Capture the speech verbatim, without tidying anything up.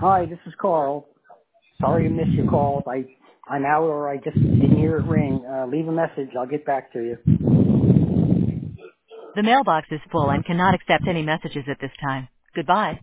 Hi, this is Carl. Sorry to miss your call. I, I'm out or I just didn't hear it ring. Uh, leave a message. I'll get back to you. The mailbox is full and cannot accept any messages at this time. Goodbye.